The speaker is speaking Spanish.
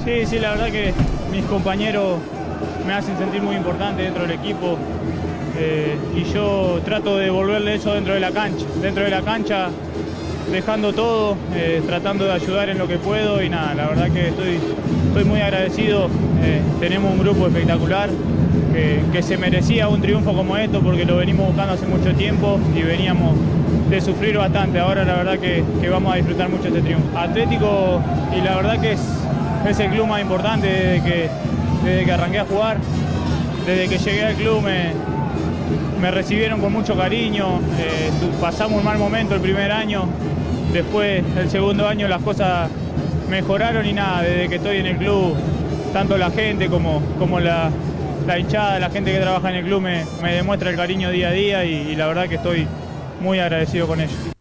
Sí, sí, la verdad que mis compañeros me hacen sentir muy importante dentro del equipo y yo trato de devolverle eso dentro de la cancha. Dentro de la cancha, dejando todo, tratando de ayudar en lo que puedo y nada, la verdad que estoy muy agradecido. Tenemos un grupo espectacular que se merecía un triunfo como esto porque lo venimos buscando hace mucho tiempo y veníamos de sufrir bastante. Ahora la verdad que vamos a disfrutar mucho este triunfo. Atlético, y la verdad que es el club más importante desde que arranqué a jugar. Desde que llegué al club me recibieron con mucho cariño. Pasamos un mal momento el primer año, después el segundo año las cosas mejoraron y nada, desde que estoy en el club, tanto la gente como la hinchada, la gente que trabaja en el club me demuestra el cariño día a día y la verdad que estoy muy agradecido con ellos.